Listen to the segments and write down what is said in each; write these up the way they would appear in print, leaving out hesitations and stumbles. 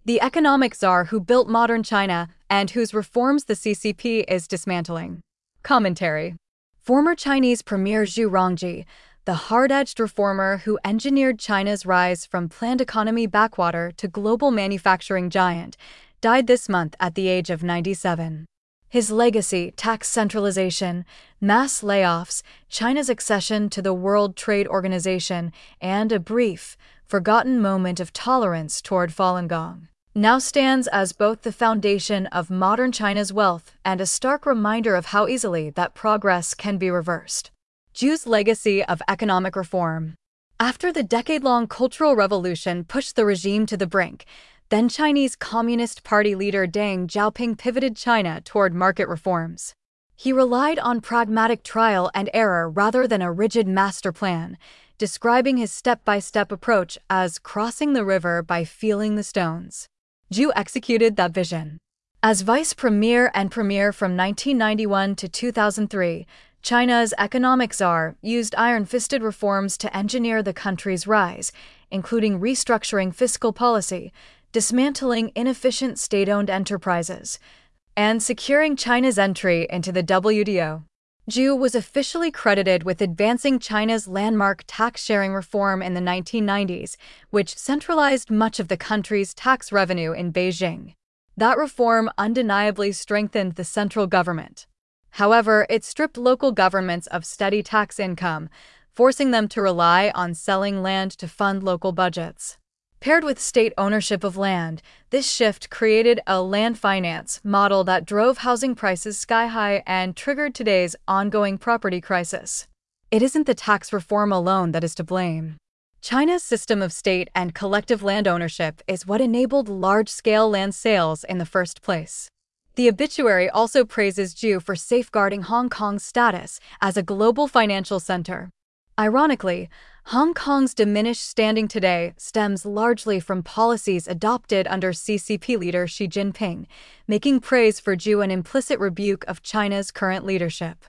the economic czar who built modern China and whose reforms the CCP is dismantling. Commentary. Former Chinese Premier Zhu Rongji, the hard-edged reformer who engineered China's rise from planned economy backwater to global manufacturing giant, died this month at the age of 97. His legacy, tax centralization, mass layoffs, China's accession to the World Trade Organization, and a brief, forgotten moment of tolerance toward Falun Gong, now stands as both the foundation of modern China's wealth and a stark reminder of how easily that progress can be reversed. Zhu's legacy of economic reform. After the decade-long Cultural Revolution pushed the regime to the brink, then Chinese Communist Party leader Deng Xiaoping pivoted China toward market reforms. He relied on pragmatic trial and error rather than a rigid master plan, describing his step-by-step approach as crossing the river by feeling the stones. Zhu executed that vision. As vice premier and premier from 1991 to 2003, China's economic czar used iron-fisted reforms to engineer the country's rise, including restructuring fiscal policy, dismantling inefficient state-owned enterprises, and securing China's entry into the WTO. Zhu was officially credited with advancing China's landmark tax-sharing reform in the 1990s, which centralized much of the country's tax revenue in Beijing. That reform undeniably strengthened the central government. However, it stripped local governments of steady tax income, forcing them to rely on selling land to fund local budgets. Paired with state ownership of land, this shift created a land finance model that drove housing prices sky-high and triggered today's ongoing property crisis. It isn't the tax reform alone that is to blame. China's system of state and collective land ownership is what enabled large-scale land sales in the first place. The obituary also praises Zhu for safeguarding Hong Kong's status as a global financial center. Ironically, Hong Kong's diminished standing today stems largely from policies adopted under CCP leader Xi Jinping, making praise for Zhu an implicit rebuke of China's current leadership.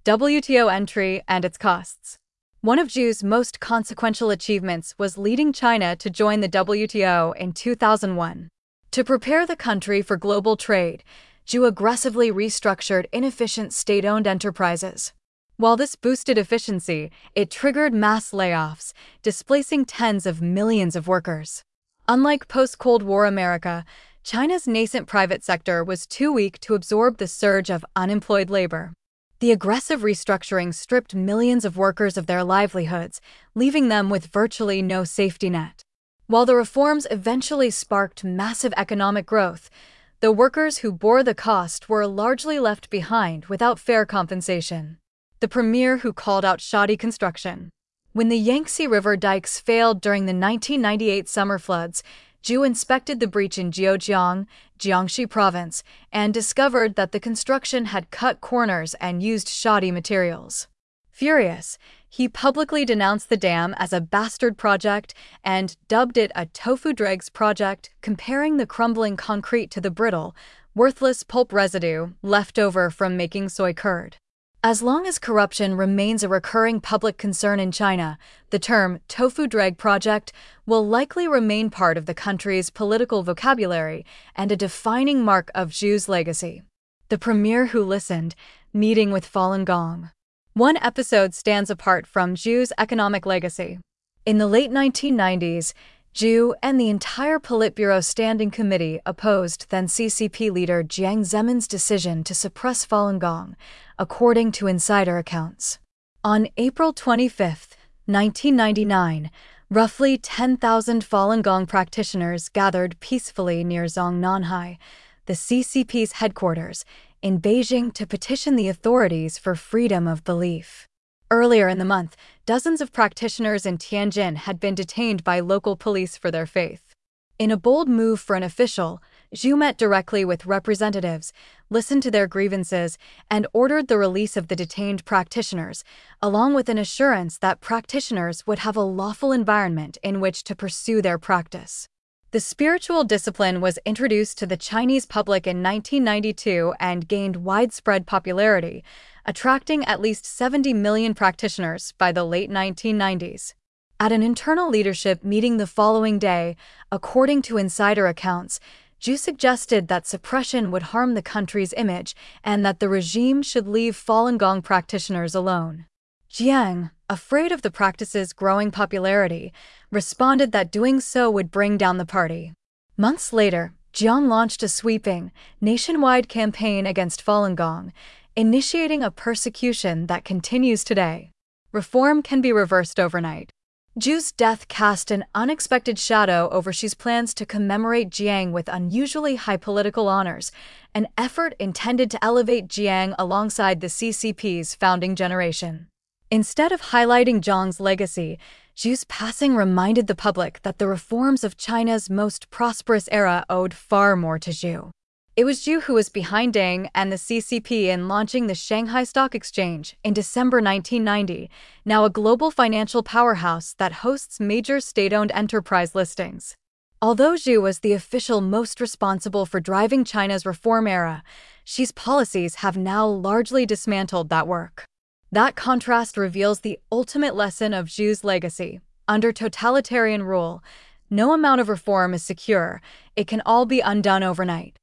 WTO entry and its costs. One of Zhu's most consequential achievements was leading China to join the WTO in 2001. To prepare the country for global trade, Zhu aggressively restructured inefficient state-owned enterprises. While this boosted efficiency, it triggered mass layoffs, displacing tens of millions of workers. Unlike post-Cold War America, China's nascent private sector was too weak to absorb the surge of unemployed labor. The aggressive restructuring stripped millions of workers of their livelihoods, leaving them with virtually no safety net. While the reforms eventually sparked massive economic growth, the workers who bore the cost were largely left behind without fair compensation. The premier who called out shoddy construction. When the Yangtze River dikes failed during the 1998 summer floods, Zhu inspected the breach in Jiujiang, Jiangxi province, and discovered that the construction had cut corners and used shoddy materials. Furious, he publicly denounced the dam as a bastard project and dubbed it a tofu dregs project, comparing the crumbling concrete to the brittle, worthless pulp residue left over from making soy curd. As long as corruption remains a recurring public concern in China, the term tofu dreg project will likely remain part of the country's political vocabulary and a defining mark of Zhu's legacy. The premier who listened, meeting with Falun Gong. One episode stands apart from Zhu's economic legacy. In the late 1990s, Zhu and the entire Politburo Standing Committee opposed then CCP leader Jiang Zemin's decision to suppress Falun Gong, according to insider accounts. On April 25, 1999, roughly 10,000 Falun Gong practitioners gathered peacefully near Zongnanhai, the CCP's headquarters, in Beijing to petition the authorities for freedom of belief. Earlier in the month, dozens of practitioners in Tianjin had been detained by local police for their faith. In a bold move for an official, Zhu met directly with representatives, listened to their grievances, and ordered the release of the detained practitioners, along with an assurance that practitioners would have a lawful environment in which to pursue their practice. The spiritual discipline was introduced to the Chinese public in 1992 and gained widespread popularity, attracting at least 70 million practitioners by the late 1990s. At an internal leadership meeting the following day, according to insider accounts, Zhu suggested that suppression would harm the country's image and that the regime should leave Falun Gong practitioners alone. Jiang, afraid of the practice's growing popularity, responded that doing so would bring down the party. Months later, Jiang launched a sweeping, nationwide campaign against Falun Gong, initiating a persecution that continues today. Reform can be reversed overnight. Zhu's death cast an unexpected shadow over Xi's plans to commemorate Jiang with unusually high political honors, an effort intended to elevate Jiang alongside the CCP's founding generation. Instead of highlighting Jiang's legacy, Zhu's passing reminded the public that the reforms of China's most prosperous era owed far more to Zhu. It was Zhu who was behind Deng and the CCP in launching the Shanghai Stock Exchange in December 1990, now a global financial powerhouse that hosts major state-owned enterprise listings. Although Zhu was the official most responsible for driving China's reform era, Xi's policies have now largely dismantled that work. That contrast reveals the ultimate lesson of Zhu's legacy. Under totalitarian rule, no amount of reform is secure. It can all be undone overnight.